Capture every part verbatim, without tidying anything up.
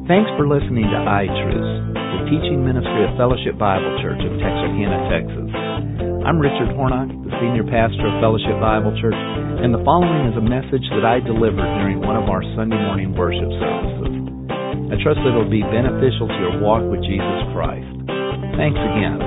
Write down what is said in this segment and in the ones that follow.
Thanks for listening to iTruths, the teaching ministry of Fellowship Bible Church of Texarkana, Texas. I'm Richard Hornock, the senior pastor of Fellowship Bible Church, and the following is a message that I delivered during one of our Sunday morning worship services. I trust that it will be beneficial to your walk with Jesus Christ. Thanks again.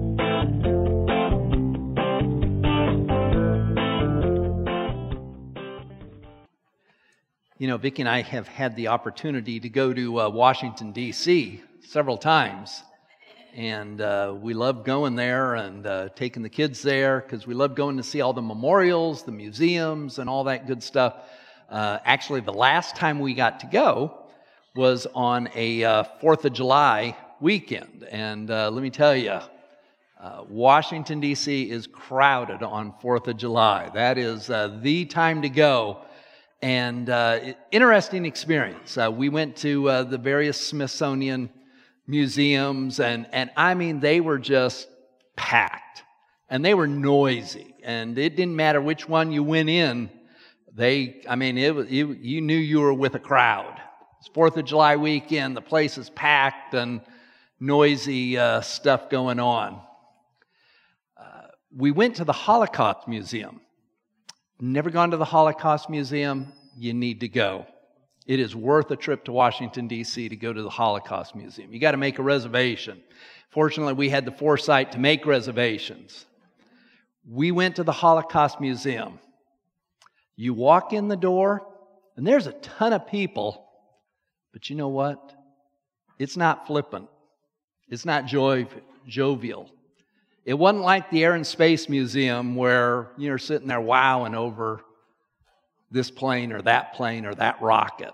You know, Vicki and I have had the opportunity to go to uh, Washington, D C several times, and uh, we love going there and uh, taking the kids there because we love going to see all the memorials, the museums, and all that good stuff. Uh, actually, the last time we got to go was on a uh, fourth of July weekend, and uh, let me tell you, uh, Washington, D C is crowded on fourth of July. That is uh, the time to go. And uh, interesting experience. Uh, we went to uh, the various Smithsonian museums, and, and I mean, they were just packed, and they were noisy, and it didn't matter which one you went in. They, I mean, it was you, you knew you were with a crowd. It's fourth of July weekend. The place is packed and noisy uh, stuff going on. Uh, we went to the Holocaust Museum. Never gone to the Holocaust Museum? You need to go. It is worth a trip to Washington, D C to go to the Holocaust Museum. You got to make a reservation. Fortunately, we had the foresight to make reservations. We went to the Holocaust Museum. You walk in the door, and there's a ton of people, but you know what? It's not flippant. It's not joy, jovial. It wasn't like the Air and Space Museum where you're sitting there wowing over this plane or that plane or that rocket.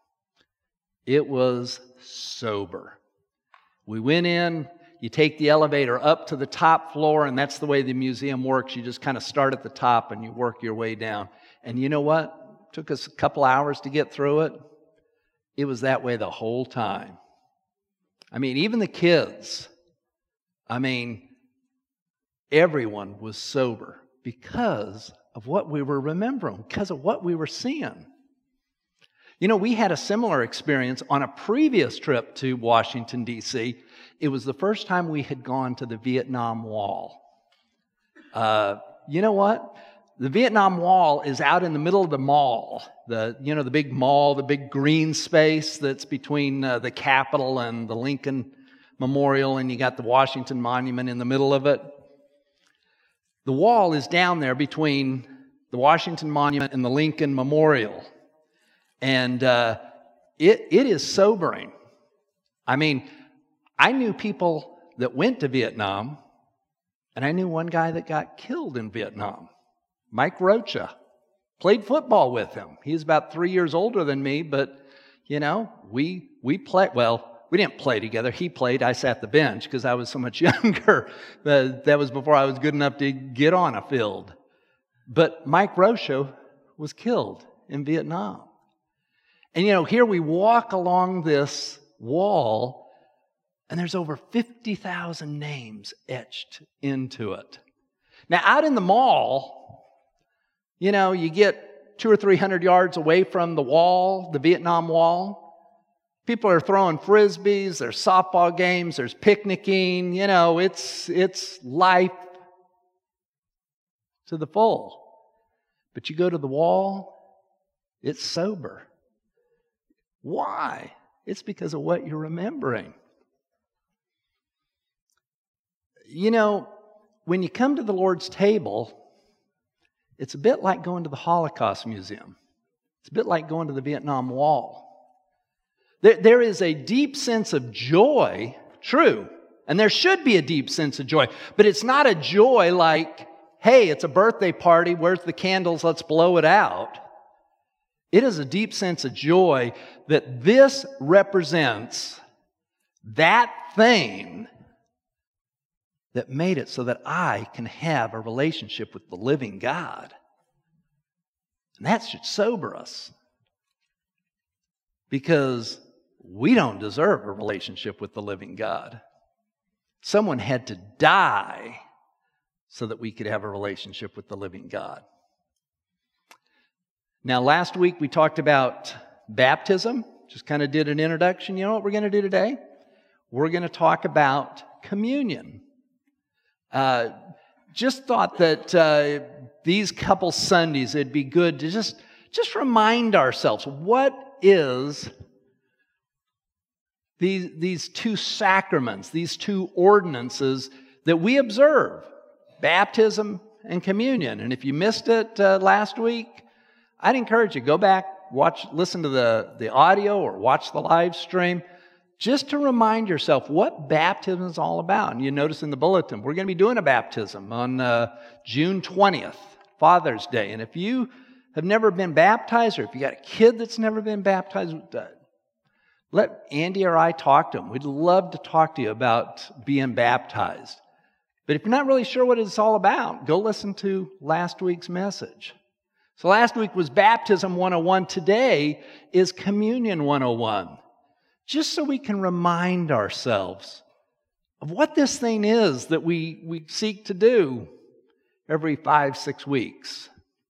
It was sober. We went in, you take the elevator up to the top floor, and that's the way the museum works. You just kind of start at the top and you work your way down. And you know what? It took us a couple hours to get through it. It was that way the whole time. I mean, even the kids, I mean, everyone was sober because of what we were remembering, because of what we were seeing. You know, we had a similar experience on a previous trip to Washington, D C It was the first time we had gone to the Vietnam Wall. Uh, you know what? The Vietnam Wall is out in the middle of the mall, the you know the big mall, the big green space that's between uh, the Capitol and the Lincoln Memorial, and you got the Washington Monument in the middle of it. The wall is down there between the Washington Monument and the Lincoln Memorial. And uh, it it is sobering. I mean, I knew people that went to Vietnam, and I knew one guy that got killed in Vietnam, Mike Rocha. Played football with him. He's about three years older than me, but, you know, we we played, well, we didn't play together. He played. I sat the bench because I was so much younger. Uh, that was before I was good enough to get on a field. But Mike Rocha was killed in Vietnam. And, you know, here we walk along this wall, and there's over fifty thousand names etched into it. Now, out in the mall, you know, you get two or three hundred yards away from the wall, the Vietnam Wall. People are throwing frisbees, there's softball games, there's picnicking, you know, it's it's life to the full. But you go to the wall, it's sober. Why? It's because of what you're remembering. You know, when you come to the Lord's table, it's a bit like going to the Holocaust Museum. It's a bit like going to the Vietnam Wall. There, there is a deep sense of joy, true, and there should be a deep sense of joy, but it's not a joy like, hey, it's a birthday party, where's the candles, let's blow it out. It is a deep sense of joy that this represents that thing that made it so that I can have a relationship with the living God. And that should sober us. Because we don't deserve a relationship with the living God. Someone had to die so that we could have a relationship with the living God. Now, last week we talked about baptism. just kind of did an introduction. You know what we're going to do today? We're going to talk about communion. Uh, just thought that uh, these couple Sundays, it'd be good to just, just remind ourselves, what is these, these two sacraments, these two ordinances that we observe, baptism and communion. And if you missed it uh, last week, I'd encourage you, go back, watch, listen to the, the audio or watch the live stream, just to remind yourself what baptism is all about. And you notice in the bulletin, we're going to be doing a baptism on uh, June twentieth, Father's Day. And if you have never been baptized, or if you got a kid that's never been baptized, uh, let Andy or I talk to them. We'd love to talk to you about being baptized. But if you're not really sure what it's all about, go listen to last week's message. So last week was Baptism one oh one. Today is Communion one oh one. Just so we can remind ourselves of what this thing is that we, we seek to do every five, six weeks.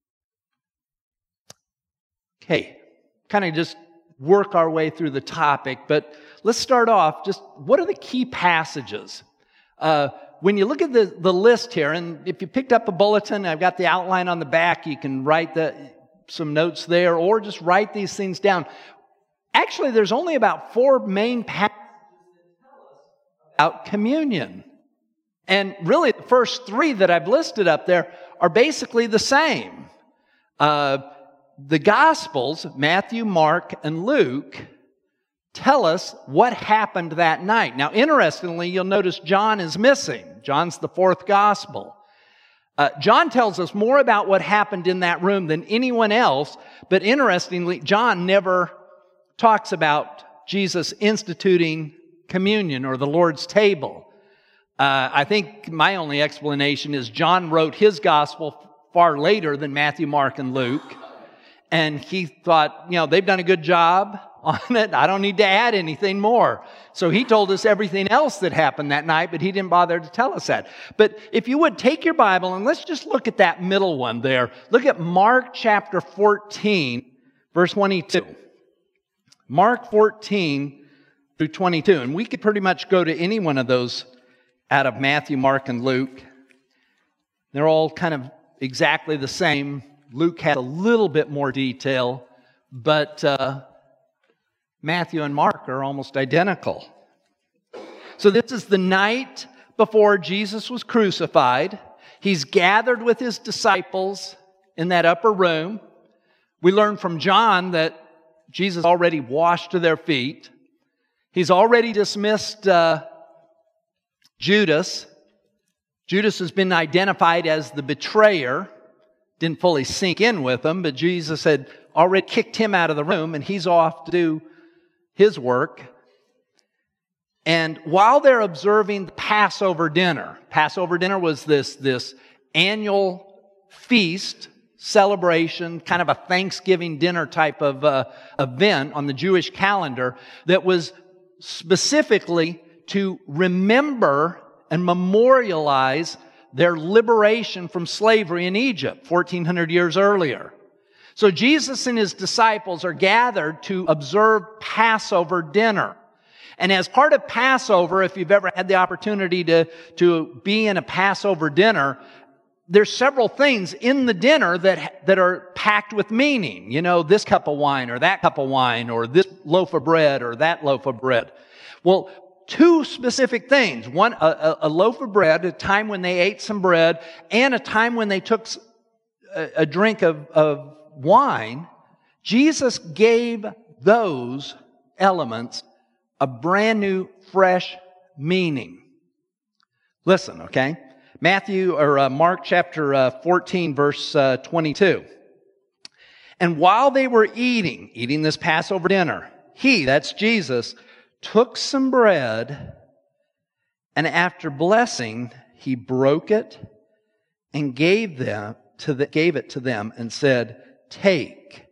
Okay, kind of just work our way through the topic, but let's start off. Just what are the key passages? Uh, when you look at the, the list here, and if you picked up a bulletin, I've got the outline on the back, you can write the, some notes there, or just write these things down. Actually, there's only about four main passages about communion. And really, the first three that I've listed up there are basically the same. Uh, the Gospels, Matthew, Mark, and Luke, tell us what happened that night. Now, interestingly, you'll notice John is missing. John's the fourth Gospel. Uh, John tells us more about what happened in that room than anyone else, but interestingly, John never talks about Jesus instituting communion or the Lord's table. Uh, I think my only explanation is John wrote his gospel far later than Matthew, Mark, and Luke. And he thought, you know, they've done a good job on it. I don't need to add anything more. So he told us everything else that happened that night, but he didn't bother to tell us that. But if you would, take your Bible and let's just look at that middle one there. Look at Mark chapter fourteen, verse twenty-two. Mark fourteen through twenty-two. And we could pretty much go to any one of those out of Matthew, Mark, and Luke. They're all kind of exactly the same. Luke has a little bit more detail, but uh, Matthew and Mark are almost identical. So this is the night before Jesus was crucified. He's gathered with his disciples in that upper room. We learn from John that Jesus already washed their feet. He's already dismissed uh, Judas. Judas has been identified as the betrayer. Didn't fully sink in with him, but Jesus had already kicked him out of the room, and he's off to do his work. And while they're observing the Passover dinner, Passover dinner was this, this annual feast, celebration, kind of a Thanksgiving dinner type of uh, event on the Jewish calendar that was specifically to remember and memorialize their liberation from slavery in Egypt fourteen hundred years earlier. So Jesus and his disciples are gathered to observe Passover dinner. And as part of Passover, if you've ever had the opportunity to, to be in a Passover dinner, there's several things in the dinner that, that are packed with meaning. You know, this cup of wine or that cup of wine or this loaf of bread or that loaf of bread. Well, two specific things. One, a, a loaf of bread, a time when they ate some bread, and a time when they took a, a drink of, of wine. Jesus gave those elements a brand new, fresh meaning. Listen, okay? Matthew or uh, Mark chapter uh, fourteen, verse uh, twenty-two. And while they were eating, eating this Passover dinner, he, that's Jesus, took some bread, and after blessing, he broke it and gave them to the, gave it to them and said, "Take,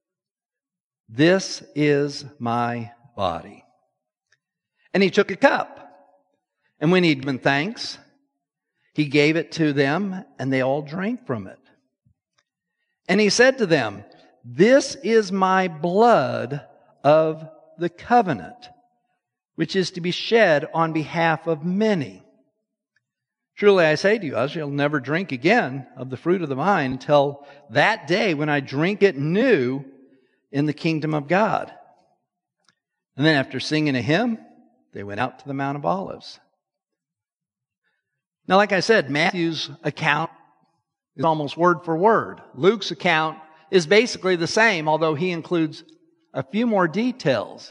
this is my body." And he took a cup, and when he'd given thanks, he gave it to them, and they all drank from it. And he said to them, "This is my blood of the covenant, which is to be shed on behalf of many. Truly I say to you, I shall never drink again of the fruit of the vine until that day when I drink it new in the kingdom of God." And then after singing a hymn, they went out to the Mount of Olives. Now, like I said, Matthew's account is almost word for word. Luke's account is basically the same, although he includes a few more details.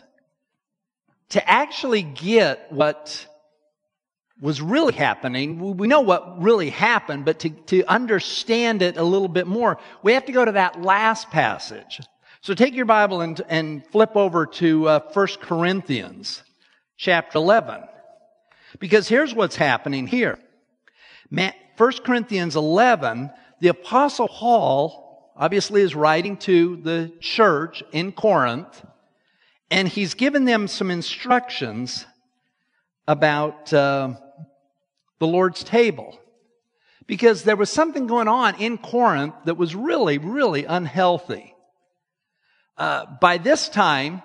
To actually get what was really happening, we know what really happened, but to, to understand it a little bit more, we have to go to that last passage. So take your Bible and, and flip over to uh, First Corinthians chapter eleven. Because here's what's happening here. First Corinthians eleven, the Apostle Paul obviously is writing to the church in Corinth, and he's given them some instructions about uh, the Lord's table. Because there was something going on in Corinth that was really, really unhealthy. Uh, by this time,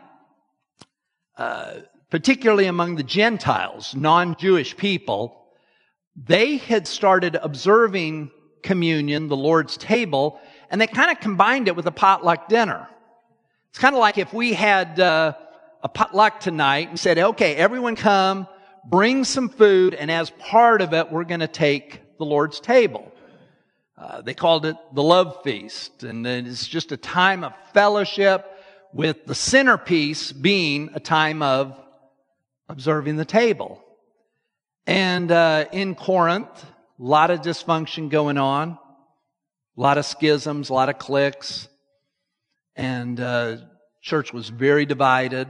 uh, particularly among the Gentiles, non-Jewish people, they had started observing communion, the Lord's table, and they kind of combined it with a potluck dinner. It's kind of like if we had uh, a potluck tonight and said, okay, everyone come, bring some food, and as part of it, we're going to take the Lord's table. Uh, they called it the love feast, and it's just a time of fellowship with the centerpiece being a time of observing the table. And uh, in Corinth, a lot of dysfunction going on, a lot of schisms, a lot of cliques, and uh, church was very divided.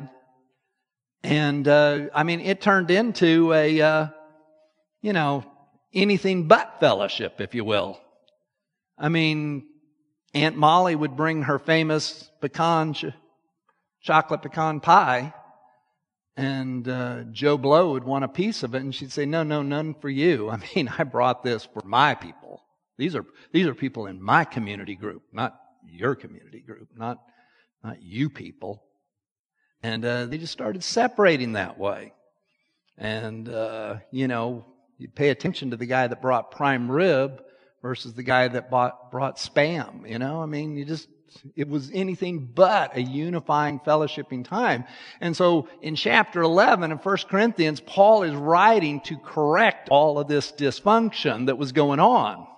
And uh, I mean, it turned into a, uh, you know, anything but fellowship, if you will. I mean, Aunt Molly would bring her famous pecan, ch- chocolate pecan pie, and uh, Joe Blow would want a piece of it, and she'd say, no, no, none for you. I mean, I brought this for my people. These are these are people in my community group, not your community group, not, not you people. And uh, they just started separating that way. And, uh, you know, you pay attention to the guy that brought prime rib versus the guy that bought, brought Spam, you know? I mean, you just, it was anything but a unifying, fellowshipping time. And so in chapter eleven of First Corinthians, Paul is writing to correct all of this dysfunction that was going on.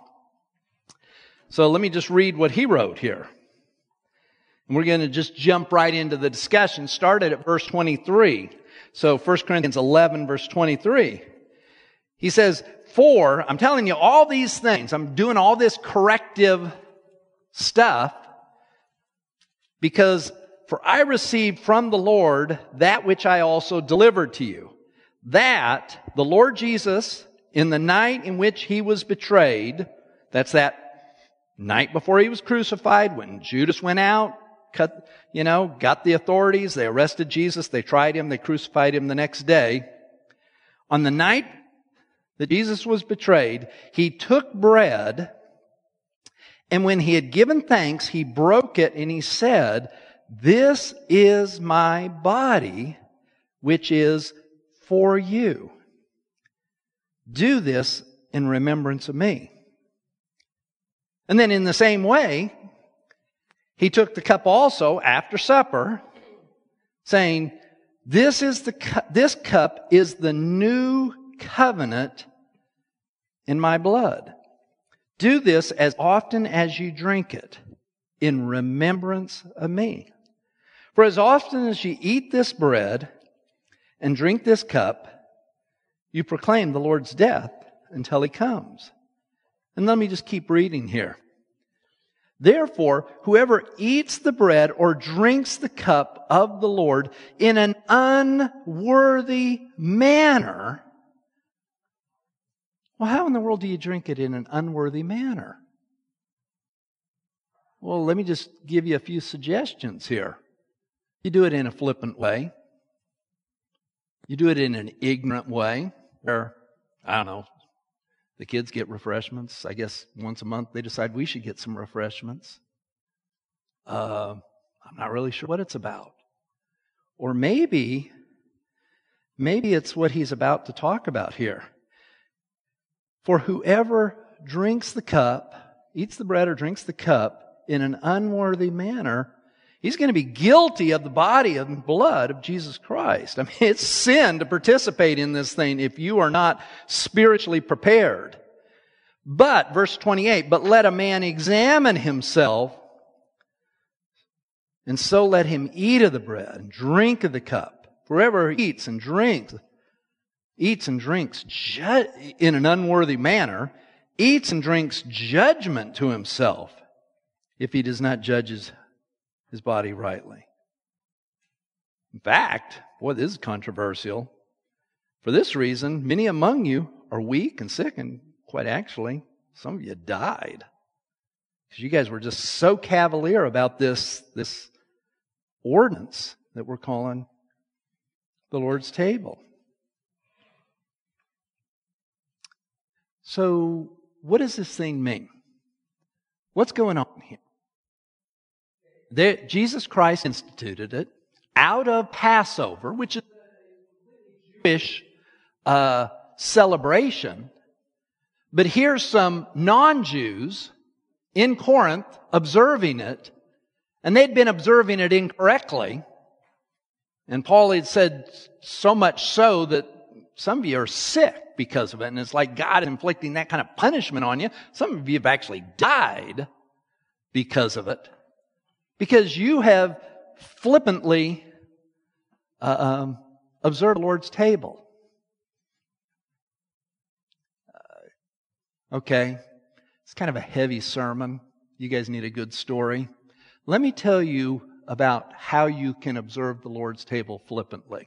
So let me just read what he wrote here. And we're going to just jump right into the discussion. Started at verse twenty-three. So First Corinthians eleven, verse twenty-three. He says, for, I'm telling you all these things, I'm doing all this corrective stuff, because for I received from the Lord that which I also delivered to you, that the Lord Jesus, in the night in which he was betrayed, that's that night before he was crucified, when Judas went out, cut, you know, got the authorities, they arrested Jesus, they tried him, they crucified him the next day. On the night that Jesus was betrayed, he took bread, and when he had given thanks, he broke it, and he said, this is my body, which is for you. Do this in remembrance of me. And then in the same way, he took the cup also after supper, saying, this is the cu- this cup is the new covenant in my blood. Do this as often as you drink it in remembrance of me. For as often as you eat this bread and drink this cup, you proclaim the Lord's death until he comes. And let me just keep reading here. Therefore, whoever eats the bread or drinks the cup of the Lord in an unworthy manner, well, how in the world do you drink it in an unworthy manner? Well, let me just give you a few suggestions here. You do it in a flippant way. You do it in an ignorant way, where, I don't know, the kids get refreshments. I guess once a month they decide we should get some refreshments. Uh, I'm not really sure what it's about. Or maybe, maybe it's what he's about to talk about here. For whoever drinks the cup, eats the bread or drinks the cup in an unworthy manner, he's going to be guilty of the body and blood of Jesus Christ. I mean, it's sin to participate in this thing if you are not spiritually prepared. But, verse twenty-eight, but let a man examine himself, and so let him eat of the bread and drink of the cup. Whoever eats and drinks, eats and drinks ju- in an unworthy manner, eats and drinks judgment to himself if he does not judge his, his body rightly. In fact, boy, this is controversial. For this reason, many among you are weak and sick, and quite actually, some of you died. Because you guys were just so cavalier about this, this ordinance that we're calling the Lord's table. So, what does this thing mean? What's going on here? There, Jesus Christ instituted it out of Passover, which is a Jewish uh, celebration. But here's some non-Jews in Corinth observing it, and they'd been observing it incorrectly. And Paul had said so much so that some of you are sick because of it. And it's like God inflicting that kind of punishment on you. Some of you have actually died because of it. Because you have flippantly uh, um, observed the Lord's table. Uh, okay, it's kind of a heavy sermon. You guys need a good story. Let me tell you about how you can observe the Lord's table flippantly.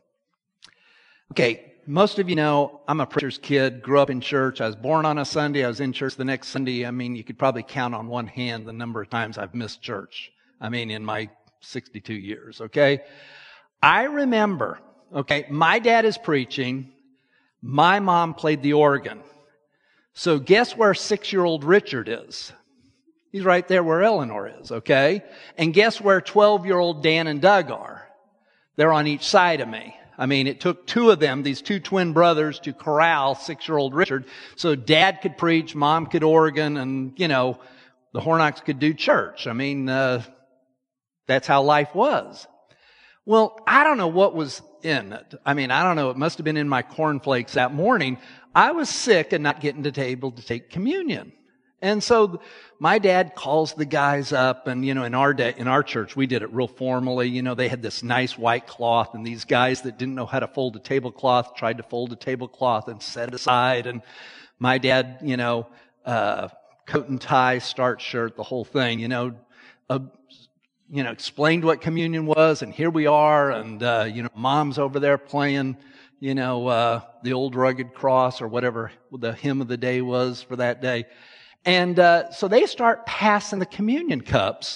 Okay, most of you know I'm a preacher's kid, grew up in church. I was born on a Sunday. I was in church the next Sunday. I mean, you could probably count on one hand the number of times I've missed church. I mean, in my sixty-two years, okay? I remember, okay, my dad is preaching. My mom played the organ. So guess where six-year-old Richard is? He's right there where Eleanor is, okay? And guess where twelve-year-old Dan and Doug are? They're on each side of me. I mean, it took two of them, these two twin brothers, to corral six-year-old Richard. So Dad could preach, Mom could organ, and, you know, the Hornocks could do church. I mean, uh, that's how life was. Well, I don't know what was in it. I mean, I don't know. It must have been in my cornflakes that morning. I was sick and not getting to the table to take communion. And so my dad calls the guys up, and, you know, in our day, in our church, we did it real formally. You know, they had this nice white cloth, and these guys that didn't know how to fold a tablecloth tried to fold a tablecloth and set it aside. And my dad, you know, uh, coat and tie, starch shirt, the whole thing, you know, uh, you know, explained what communion was, and here we are, and, uh, you know, Mom's over there playing, you know, uh, the Old Rugged Cross or whatever the hymn of the day was for that day. And uh, so they start passing the communion cups,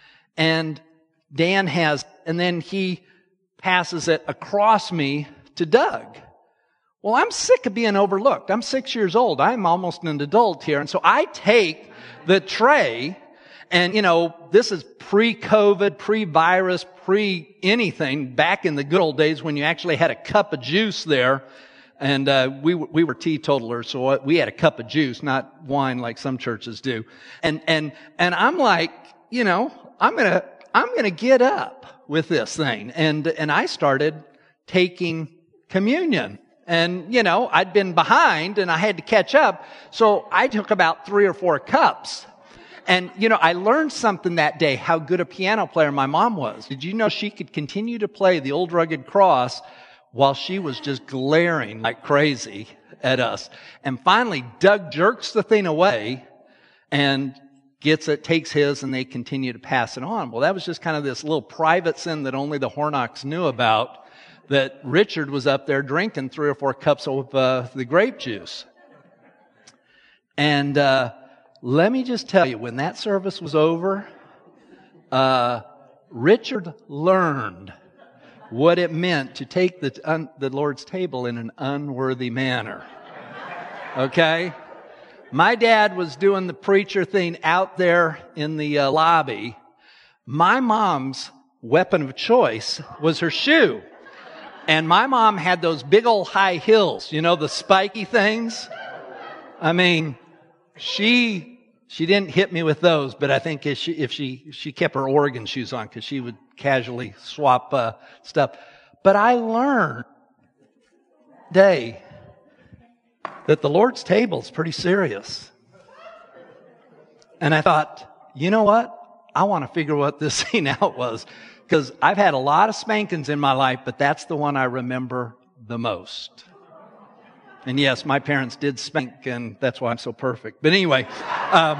and Dan has, and then he passes it across me to Doug. Well, I'm sick of being overlooked. I'm six years old. I'm almost an adult here. And so I take the tray, and, you know, this is pre-COVID, pre-virus, pre-anything, back in the good old days when you actually had a cup of juice there. And uh, we we were teetotalers, so we had a cup of juice, not wine like some churches do. And and and I'm like, you know, I'm gonna I'm gonna get up with this thing. And and I started taking communion. And you know, I'd been behind, and I had to catch up. So I took about three or four cups. And you know, I learned something that day, how good a piano player my mom was. Did you know she could continue to play the Old Rugged Cross while she was just glaring like crazy at us? And finally, Doug jerks the thing away and gets it, takes his, and they continue to pass it on. Well, that was just kind of this little private sin that only the Hornocks knew about, that Richard was up there drinking three or four cups of uh, the grape juice. And uh, let me just tell you, when that service was over, uh, Richard learned what it meant to take the, un, the Lord's table in an unworthy manner. Okay? My dad was doing the preacher thing out there in the uh, lobby. My mom's weapon of choice was her shoe. And my mom had those big old high heels, you know, the spiky things. I mean, she she didn't hit me with those, but I think if she if she, she kept her Oregon shoes on, because she would casually swap uh, stuff. But I learned today that the Lord's table is pretty serious. And I thought, you know what? I want to figure what this scene out was. Because I've had a lot of spankings in my life, but that's the one I remember the most. And yes, my parents did spank, and that's why I'm so perfect. But anyway, um,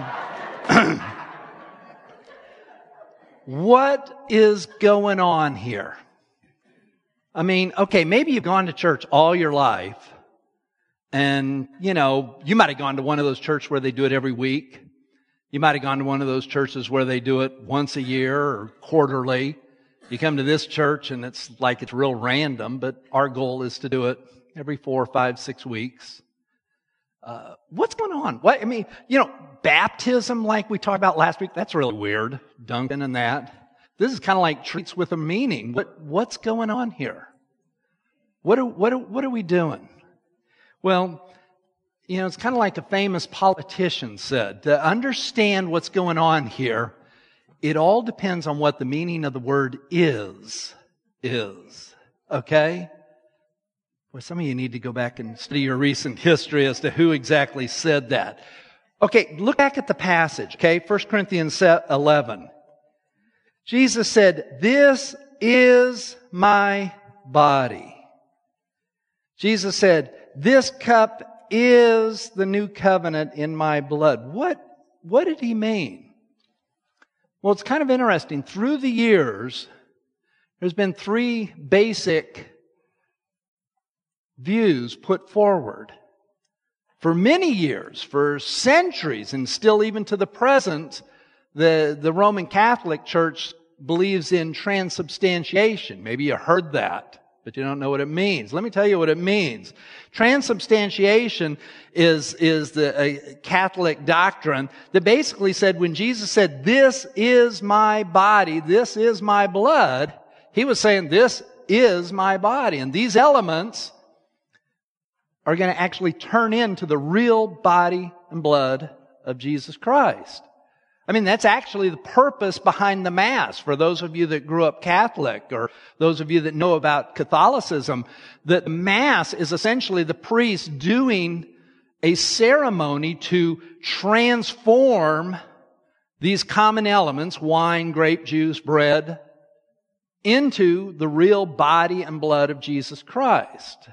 what is going on here? I mean, okay, maybe you've gone to church all your life, and, you know, you might have gone to one of those churches where they do it every week. You might have gone to one of those churches where they do it once a year or quarterly. You come to this church and it's like it's real random, but our goal is to do it every four, five, six weeks. Uh, what's going on? What I mean, you know, baptism like we talked about last week, that's really weird. Duncan and that. This is kind of like treats with a meaning. What what's going on here? What are, what are, what are we doing? Well, you know, it's kind of like a famous politician said. To understand what's going on here, it all depends on what the meaning of the word is, is. Okay? Well, some of you need to go back and study your recent history as to who exactly said that. Okay, look back at the passage, okay? First Corinthians eleven. Jesus said, "This is my body." Jesus said, "This cup is the new covenant in my blood." What, what did he mean? Well, it's kind of interesting. Through the years, there's been three basic views put forward. For many years, for centuries, and still even to the present, the, the Roman Catholic Church believes in transubstantiation. Maybe you heard that, but you don't know what it means. Let me tell you what it means. Transubstantiation is, is the a Catholic doctrine that basically said when Jesus said, "This is my body, this is my blood," he was saying, "This is my body." And these elements are going to actually turn into the real body and blood of Jesus Christ. I mean, that's actually the purpose behind the Mass. For those of you that grew up Catholic, or those of you that know about Catholicism, that the Mass is essentially the priest doing a ceremony to transform these common elements, wine, grape juice, bread, into the real body and blood of Jesus Christ.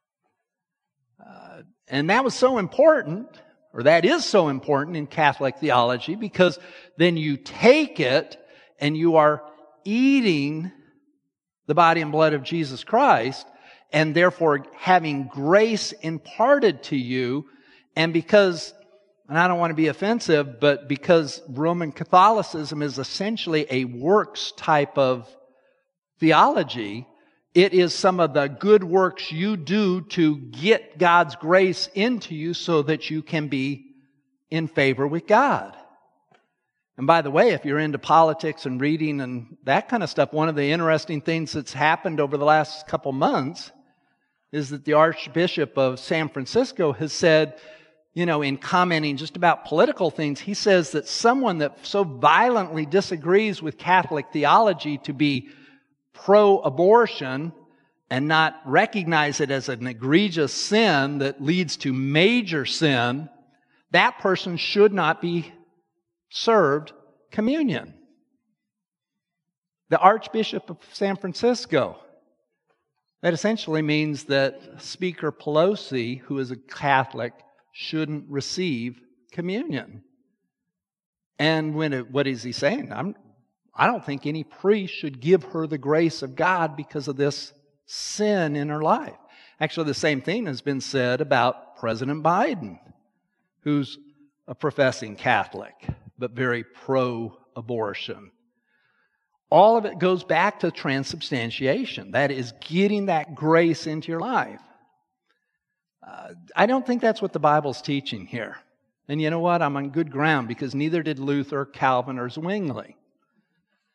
Uh, and that was so important, or that is so important in Catholic theology, because then you take it and you are eating the body and blood of Jesus Christ, and therefore having grace imparted to you. And because, and I don't want to be offensive, but because Roman Catholicism is essentially a works type of theology, it is some of the good works you do to get God's grace into you so that you can be in favor with God. And by the way, if you're into politics and reading and that kind of stuff, one of the interesting things that's happened over the last couple months is that the Archbishop of San Francisco has said, you know, in commenting just about political things, he says that someone that so violently disagrees with Catholic theology to be pro-abortion and not recognize it as an egregious sin that leads to major sin, that person should not be served communion. The Archbishop of San Francisco. That essentially means that Speaker Pelosi, who is a Catholic, shouldn't receive communion. And when it, what is he saying? I'm I don't think any priest should give her the grace of God because of this sin in her life. Actually, the same thing has been said about President Biden, who's a professing Catholic, but very pro-abortion. All of it goes back to transubstantiation. That is getting that grace into your life. Uh, I don't think that's what the Bible's teaching here. And you know what? I'm on good ground, because neither did Luther, Calvin, or Zwingli.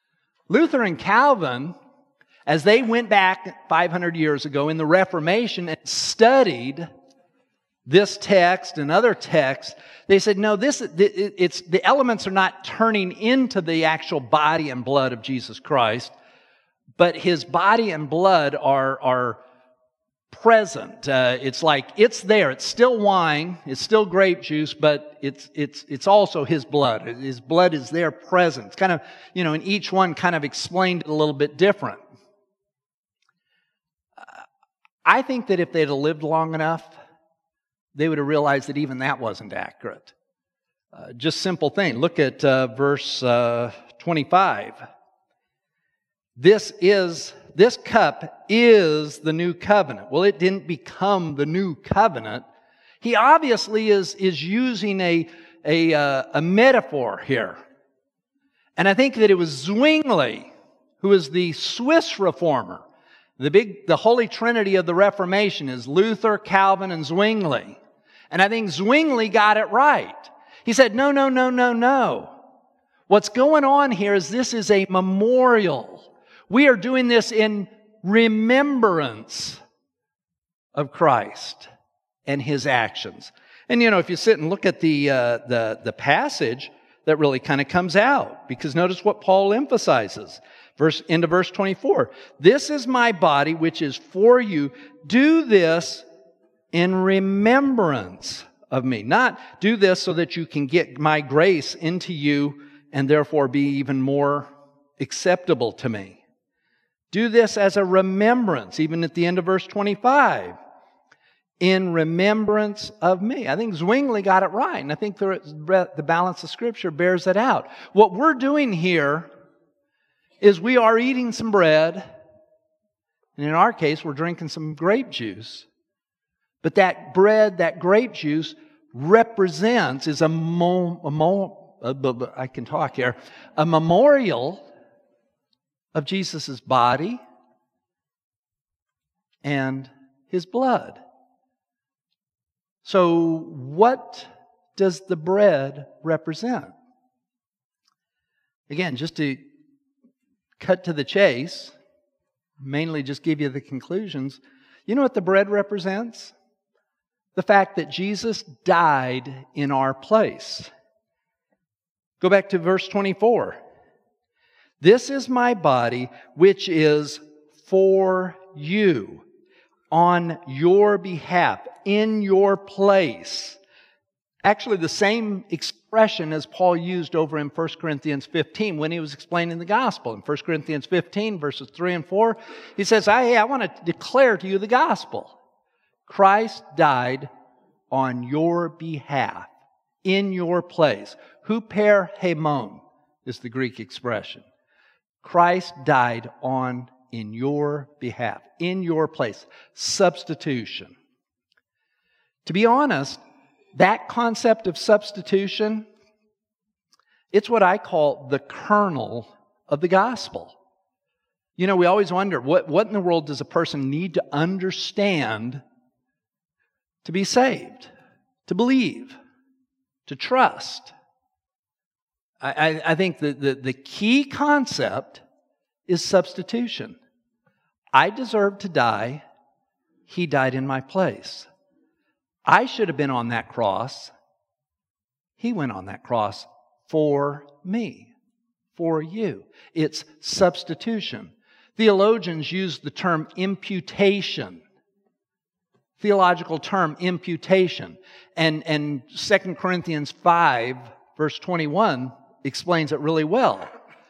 Luther and Calvin, as they went back five hundred years ago in the Reformation and studied this text and other texts, they said, no, this it's the elements are not turning into the actual body and blood of Jesus Christ, but His body and blood are, are present. Uh, it's like it's there. It's still wine. It's still grape juice, but it's it's it's also His blood. His blood is there present. It's kind of, you know, and each one kind of explained it a little bit different. Uh, I think that if they'd have lived long enough, they would have realized that even that wasn't accurate. Uh, just simple thing. Look at uh, verse uh, twenty-five. This is this cup is the new covenant. Well, it didn't become the new covenant. He obviously is is using a a uh, a metaphor here, and I think that it was Zwingli, who is the Swiss reformer. The big the Holy Trinity of the Reformation is Luther, Calvin, and Zwingli. And I think Zwingli got it right. He said, no, no, no, no, no. What's going on here is this is a memorial. We are doing this in remembrance of Christ and His actions. And, you know, if you sit and look at the, uh, the, the passage, that really kind of comes out. Because notice what Paul emphasizes. Verse, into verse twenty-four. This is my body, which is for you. Do this in remembrance of me. Not do this so that you can get my grace into you and therefore be even more acceptable to me. Do this as a remembrance, even at the end of verse twenty-five. In remembrance of me. I think Zwingli got it right, and I think the, the balance of Scripture bears it out. What we're doing here is we are eating some bread, and in our case, we're drinking some grape juice. But that bread, that grape juice, represents, is a, mo, a mo, uh, I can talk here, a memorial of Jesus' body and His blood. So what does the bread represent? Again, just to cut to the chase, mainly just give you the conclusions, you know what the bread represents? The fact that Jesus died in our place. Go back to verse twenty-four. This is my body, which is for you, on your behalf, in your place. Actually, the same expression as Paul used over in First Corinthians fifteen when he was explaining the gospel. In First Corinthians fifteen, verses three and four, he says, hey, I want to declare to you the gospel. Christ died on your behalf, in your place. Huper hemon is the Greek expression. Christ died on, in your behalf, in your place. Substitution. To be honest, that concept of substitution, it's what I call the kernel of the gospel. You know, we always wonder, what, what in the world does a person need to understand to be saved, to believe, to trust? I, I, I think the, the, the key concept is substitution. I deserve to die. He died in my place. I should have been on that cross. He went on that cross for me, for you. It's substitution. Theologians use the term imputation. Theological term, imputation. And, and Second Corinthians five, verse twenty-one, explains it really well.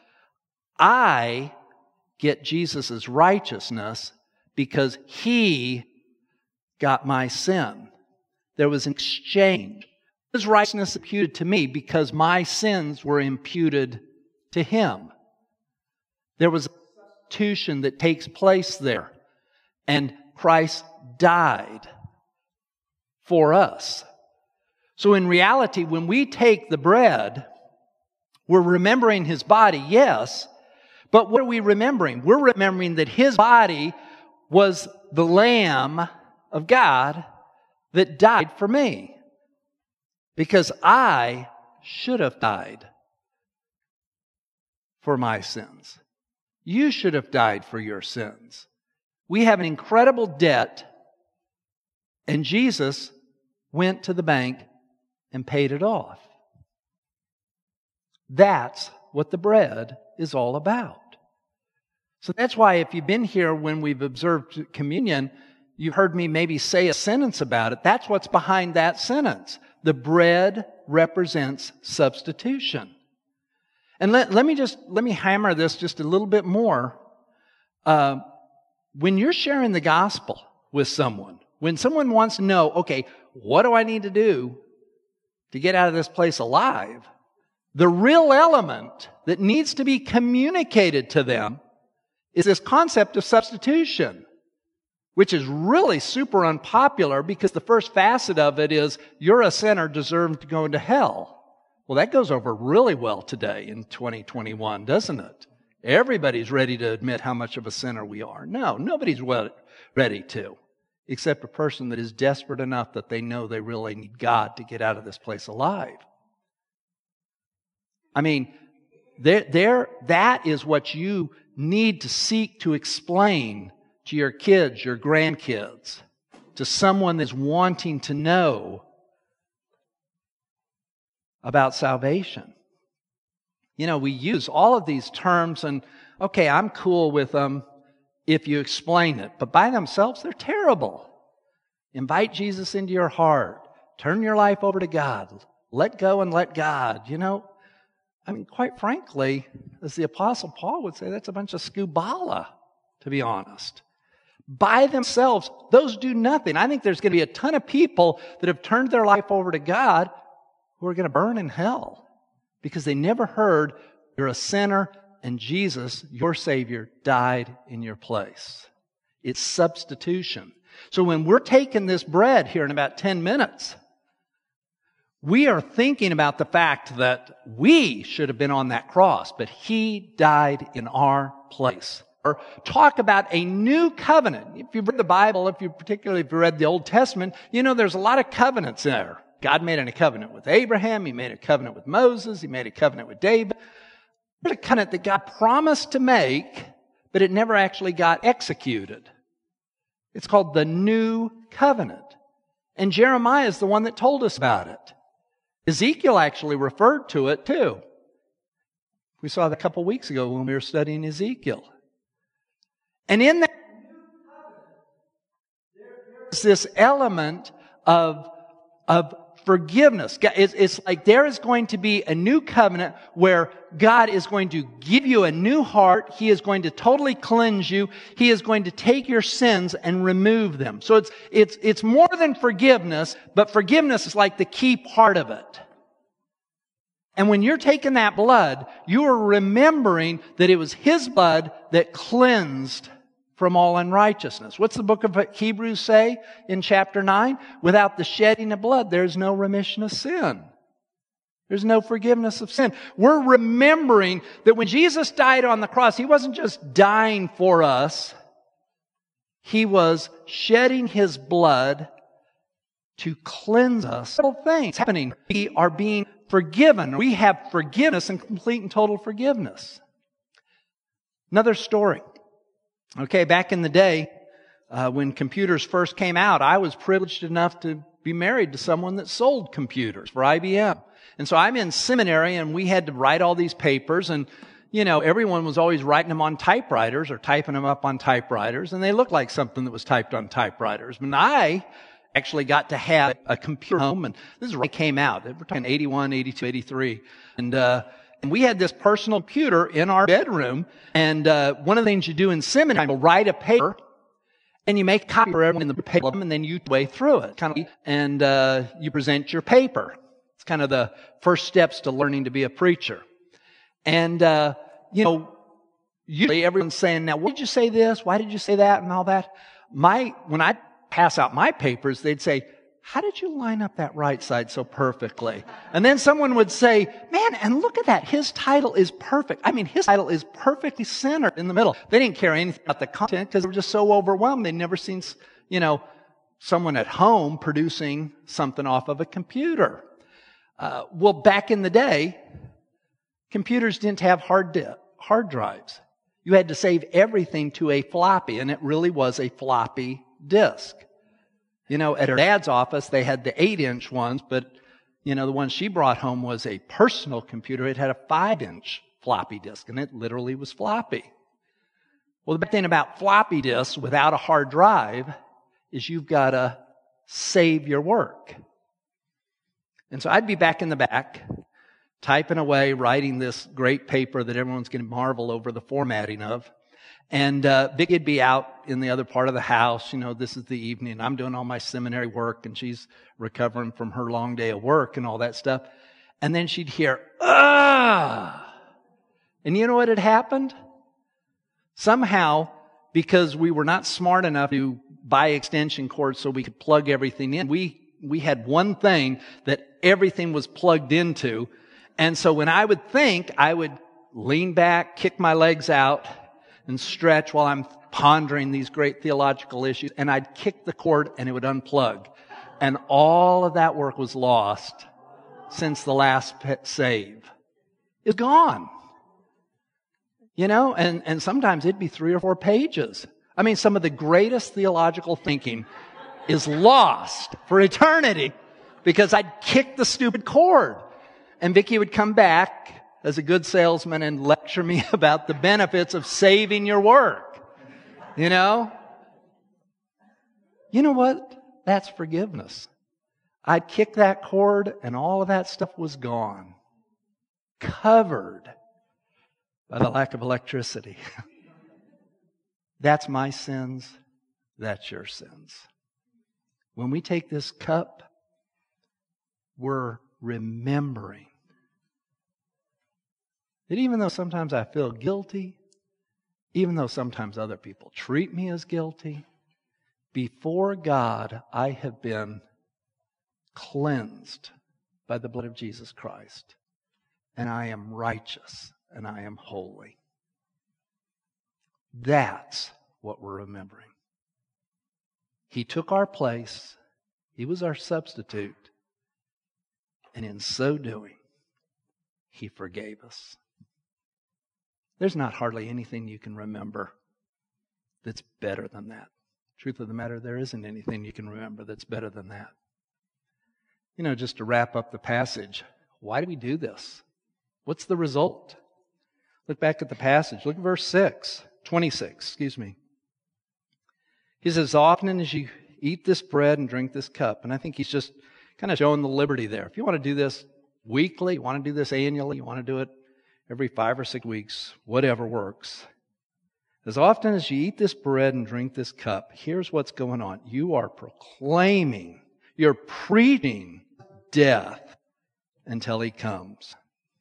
I get Jesus' righteousness because He got my sin. There was an exchange. His righteousness imputed to me because my sins were imputed to Him. There was a substitution that takes place there. And Christ died for us. So in reality, when we take the bread, we're remembering His body, yes, but what are we remembering? We're remembering that His body was the Lamb of God that died for me. Because I should have died for my sins. You should have died for your sins. We have an incredible debt, and Jesus went to the bank and paid it off. That's what the bread is all about. So that's why if you've been here when we've observed communion, you've heard me maybe say a sentence about it. That's what's behind that sentence. The bread represents substitution. And let, let me just, let me hammer this just a little bit more. Uh, when you're sharing the gospel with someone, when someone wants to know, okay, what do I need to do to get out of this place alive? The real element that needs to be communicated to them is this concept of substitution, which is really super unpopular because the first facet of it is you're a sinner deserving to go into hell. Well, that goes over really well today in twenty twenty-one, doesn't it? Everybody's ready to admit how much of a sinner we are. No, nobody's ready to, except a person that is desperate enough that they know they really need God to get out of this place alive. I mean, there, there, that is what you need to seek to explain to your kids, your grandkids, to someone that's wanting to know about salvation. You know, we use all of these terms and, okay, I'm cool with them if you explain it, but by themselves, they're terrible. Invite Jesus into your heart. Turn your life over to God. Let go and let God. You know, I mean, quite frankly, as the Apostle Paul would say, that's a bunch of skubala, to be honest. By themselves, those do nothing. I think there's going to be a ton of people that have turned their life over to God who are going to burn in hell because they never heard you're a sinner and Jesus, your Savior, died in your place. It's substitution. So when we're taking this bread here in about ten minutes, we are thinking about the fact that we should have been on that cross, but He died in our place. Or talk about a new covenant. If you've read the Bible, if you particularly if you read the Old Testament, you know there's a lot of covenants there. God made a covenant with Abraham. He made a covenant with Moses. He made a covenant with David. There's a covenant that God promised to make, but it never actually got executed. It's called the New Covenant. And Jeremiah is the one that told us about it. Ezekiel actually referred to it too. We saw that a couple weeks ago when we were studying Ezekiel. And in that there's this element of, of forgiveness. It's, it's like there is going to be a new covenant where God is going to give you a new heart. He is going to totally cleanse you. He is going to take your sins and remove them. So it's, it's, it's more than forgiveness, but forgiveness is like the key part of it. And when you're taking that blood, you are remembering that it was His blood that cleansed from all unrighteousness. What's the book of Hebrews say in chapter nine? Without the shedding of blood, there's no remission of sin. There's no forgiveness of sin. We're remembering that when Jesus died on the cross, He wasn't just dying for us. He was shedding His blood to cleanse us. Several things happening. We are being forgiven. We have forgiveness and complete and total forgiveness. Another story. Okay, back in the day, uh, when computers first came out, I was privileged enough to be married to someone that sold computers for I B M. And so I'm in seminary and we had to write all these papers and, you know, everyone was always writing them on typewriters or typing them up on typewriters and they looked like something that was typed on typewriters. But I actually got to have a computer home and this is when it came out. We're talking eighty-one, eighty-two, eighty-three. And, uh, And we had this personal computer in our bedroom. And uh, one of the things you do in seminary, you write a paper, and you make a copy for everyone in the paper, and then you way through it, kind of, and uh, you present your paper. It's kind of the first steps to learning to be a preacher. And uh, you know, usually everyone's saying, "Now, why did you say this? Why did you say that?" and all that. My when I pass out my papers, they'd say, "How did you line up that right side so perfectly?" And then someone would say, "Man, and look at that. His title is perfect. I mean, his title is perfectly centered in the middle." They didn't care anything about the content because they were just so overwhelmed. They'd never seen, you know, someone at home producing something off of a computer. Uh, well, back in the day, computers didn't have hard di- hard drives. You had to save everything to a floppy, and it really was a floppy disk. You know, at her dad's office, they had the eight-inch ones, but, you know, the one she brought home was a personal computer. It had a five-inch floppy disk, and it literally was floppy. Well, the bad thing about floppy disks without a hard drive is you've got to save your work. And so I'd be back in the back, typing away, writing this great paper that everyone's going to marvel over the formatting of. And uh, Vicki would be out in the other part of the house. You know, this is the evening. I'm doing all my seminary work, and she's recovering from her long day of work and all that stuff. And then she'd hear, ah! And you know what had happened? Somehow, because we were not smart enough to buy extension cords so we could plug everything in, we we had one thing that everything was plugged into. And so when I would think, I would lean back, kick my legs out, and stretch while I'm pondering these great theological issues. And I'd kick the cord and it would unplug. And all of that work was lost since the last save. It's gone. You know, and, and sometimes it'd be three or four pages. I mean, some of the greatest theological thinking is lost for eternity because I'd kick the stupid cord. And Vicki would come back as a good salesman and lecture me about the benefits of saving your work. You know? You know what? That's forgiveness. I'd kick that cord and all of that stuff was gone. Covered by the lack of electricity. That's my sins. That's your sins. When we take this cup, we're remembering that even though sometimes I feel guilty, even though sometimes other people treat me as guilty, before God I have been cleansed by the blood of Jesus Christ. And I am righteous and I am holy. That's what we're remembering. He took our place. He was our substitute. And in so doing, He forgave us. There's not hardly anything you can remember that's better than that. Truth of the matter, there isn't anything you can remember that's better than that. You know, just to wrap up the passage, why do we do this? What's the result? Look back at the passage. Look at verse six, twenty-six, excuse me. He says, as often as you eat this bread and drink this cup, and I think he's just kind of showing the liberty there. If you want to do this weekly, you want to do this annually, you want to do it every five or six weeks, whatever works. As often as you eat this bread and drink this cup, here's what's going on. You are proclaiming, you're preaching death until He comes.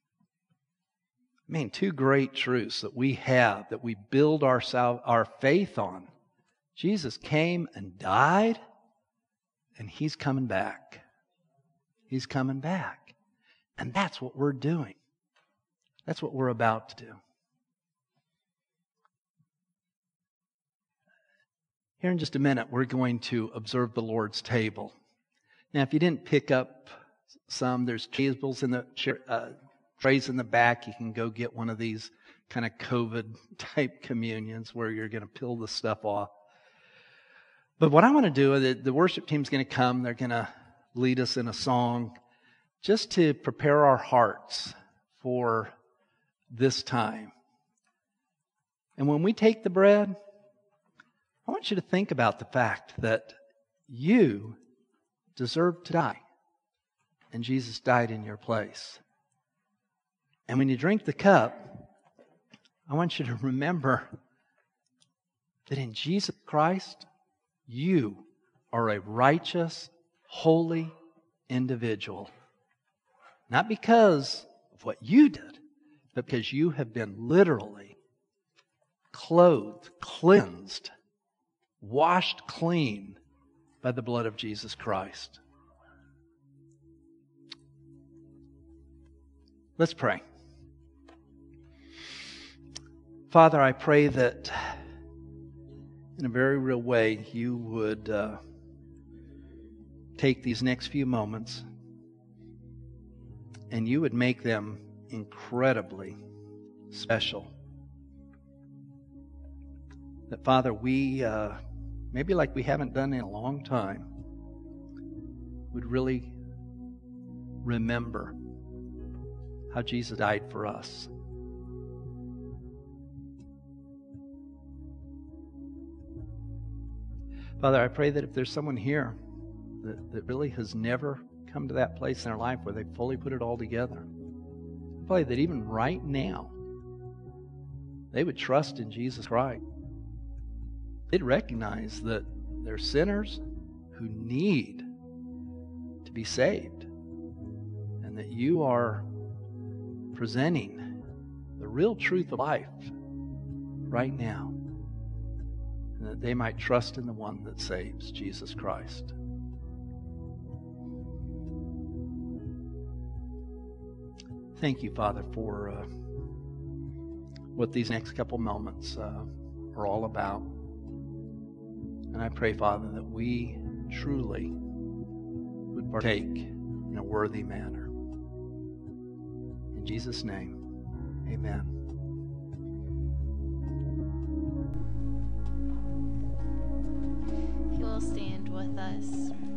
I mean, two great truths that we have, that we build our, sal- our faith on. Jesus came and died, and He's coming back. He's coming back. And that's what we're doing. That's what we're about to do. Here in just a minute, we're going to observe the Lord's table. Now, if you didn't pick up some, there's tables in the uh, trays in the back. You can go get one of these kind of COVID-type communions where you're going to peel the stuff off. But what I want to do is that the worship team's going to come. They're going to lead us in a song just to prepare our hearts for this time. And when we take the bread, I want you to think about the fact that you deserve to die. And Jesus died in your place. And when you drink the cup, I want you to remember that in Jesus Christ, you are a righteous, holy individual. Not because of what you did, but because you have been literally clothed, cleansed, washed clean by the blood of Jesus Christ. Let's pray. Father, I pray that in a very real way you would uh, take these next few moments and you would make them incredibly special. that, Father, we, uh, maybe like we haven't done in a long time, would really remember how Jesus died for us. Father, I pray that if there's someone here that, that really has never come to that place in their life where they fully put it all together, I pray that even right now, they would trust in Jesus Christ. They'd recognize that they're sinners who need to be saved, and that you are presenting the real truth of life right now, and that they might trust in the one that saves, Jesus Christ. Thank you, Father, for uh, what these next couple moments uh, are all about. And I pray, Father, that we truly would partake in a worthy manner. In Jesus' name, amen. If you will stand with us.